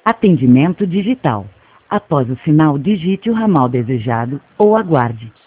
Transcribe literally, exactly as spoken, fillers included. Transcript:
Atendimento digital. Após o sinal, digite o ramal desejado ou aguarde.